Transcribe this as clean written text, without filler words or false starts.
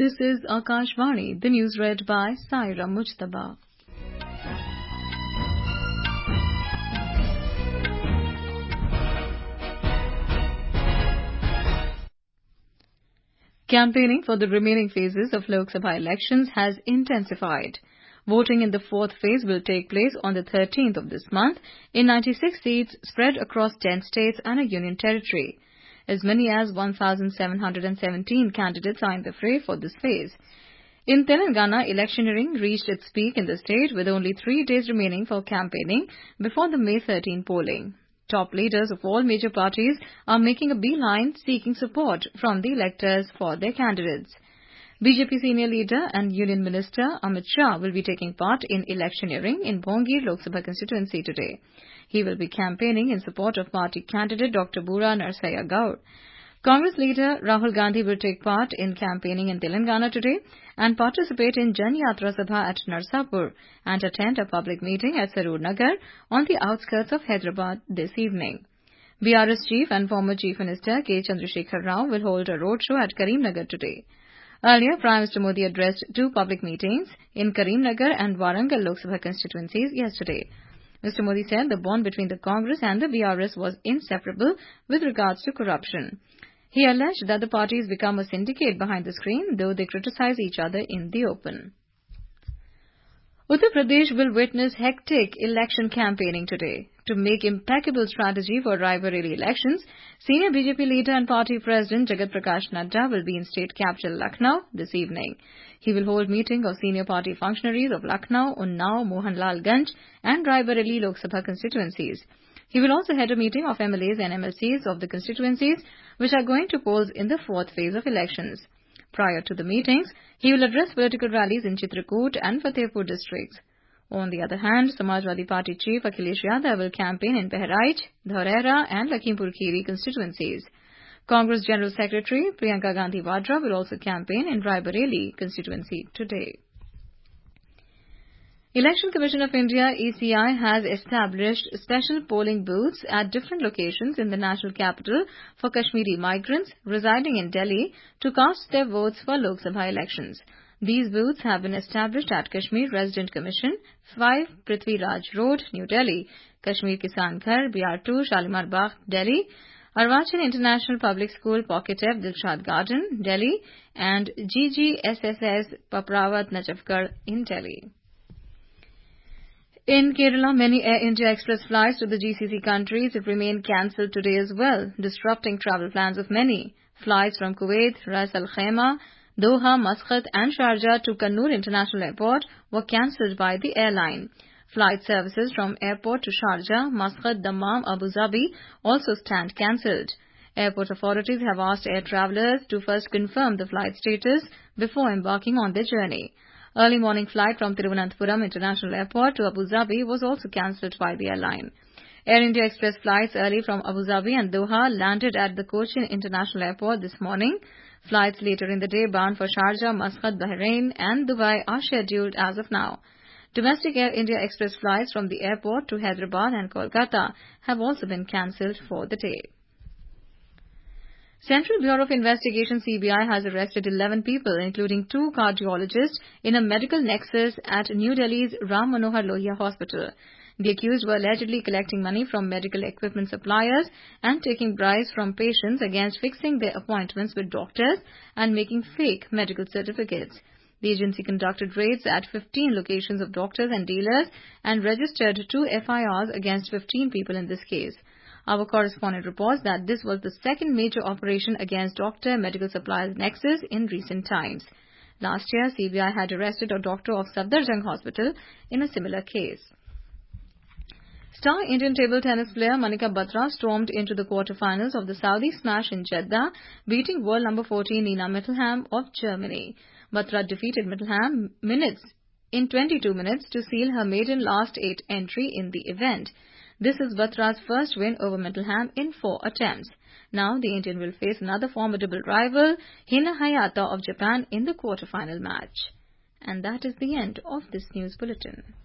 This is Akashvani, the news read by Saira Mujtaba. Campaigning for the remaining phases of Lok Sabha elections has intensified. Voting in the fourth phase will take place on the 13th of this month in 96 seats spread across 10 states and a union territory. As many as 1,717 candidates are in the fray for this phase. In Telangana, electioneering reached its peak in the state with only 3 days remaining for campaigning before the May 13 polling. Top leaders of all major parties are making a beeline seeking support from the electors for their candidates. BJP senior leader and Union Minister Amit Shah will be taking part in electioneering in Bhongir Lok Sabha constituency today. He will be campaigning in support of party candidate Dr. Bura Narsaya Gaur. Congress leader Rahul Gandhi will take part in campaigning in Telangana today and participate in Jan Yatra Sabha at Narsapur and attend a public meeting at Sarur Nagar on the outskirts of Hyderabad this evening. BRS Chief and former Chief Minister K. Chandrasekhar Rao will hold a roadshow at Karimnagar today. Earlier, Prime Minister Modi addressed 2 public meetings in Karimnagar and Warangal Lok Sabha constituencies yesterday. Mr. Modi said the bond between the Congress and the BRS was inseparable with regards to corruption. He alleged that the parties become a syndicate behind the screen, though they criticize each other in the open. Uttar Pradesh will witness hectic election campaigning today. To make impeccable strategy for Raebareli elections, senior BJP leader and party president Jagat Prakash Nadda will be in state capital Lucknow this evening. He will hold meeting of senior party functionaries of Lucknow, Unnao, Mohanlalganj and Raebareli Lok Sabha constituencies. He will also head a meeting of MLAs and MLCs of the constituencies which are going to polls in the fourth phase of elections. Prior to the meetings, he will address political rallies in Chitrakoot and Fatehpur districts. On the other hand, Samajwadi Party chief Akhilesh Yadav will campaign in Bahraich, Dhaurera and Lakhimpur Kheri constituencies. Congress General Secretary Priyanka Gandhi Vadra will also campaign in Raebareli constituency today. Election Commission of India ECI has established special polling booths at different locations in the national capital for Kashmiri migrants residing in Delhi to cast their votes for Lok Sabha elections. These booths have been established at Kashmir Resident Commission, 5 Prithvi Raj Road, New Delhi, Kashmir Kisan Ghar, BR2, Shalimar Bagh, Delhi, Arvachal International Public School, Pocket F, Dilshad Garden, Delhi, and GGSSS Paprawat Najafgarh in Delhi. In Kerala, many Air India Express flights to the GCC countries have remained cancelled today as well, disrupting travel plans of many. Flights from Kuwait, Ras Al Khaimah, Doha, Muscat and Sharjah to Kannur International Airport were cancelled by the airline. Flight services from airport to Sharjah, Muscat, Dammam, Abu Dhabi also stand cancelled. Airport authorities have asked air travellers to first confirm the flight status before embarking on their journey. Early morning flight from Thiruvananthapuram International Airport to Abu Dhabi was also cancelled by the airline. Air India Express flights early from Abu Dhabi and Doha landed at the Cochin International Airport this morning. Flights later in the day bound for Sharjah, Muscat, Bahrain and Dubai are scheduled as of now. Domestic Air India Express flights from the airport to Hyderabad and Kolkata have also been cancelled for the day. Central Bureau of Investigation CBI has arrested 11 people, including 2 cardiologists, in a medical nexus at New Delhi's Ram Manohar Lohia Hospital. The accused were allegedly collecting money from medical equipment suppliers and taking bribes from patients against fixing their appointments with doctors and making fake medical certificates. The agency conducted raids at 15 locations of doctors and dealers and registered 2 FIRs against 15 people in this case. Our correspondent reports that this was the second major operation against doctor medical suppliers nexus in recent times. Last year, CBI had arrested a doctor of Safdarjung Hospital in a similar case. Star Indian table tennis player Manika Batra stormed into the quarterfinals of the Saudi Smash in Jeddah, beating world number 14 Nina Mittelham of Germany. Batra defeated Mittelham in 22 minutes to seal her maiden last 8 entry in the event. This is Batra's first win over Mittelham in 4 attempts. Now the Indian will face another formidable rival, Hina Hayata of Japan, in the quarterfinal match. And that is the end of this news bulletin.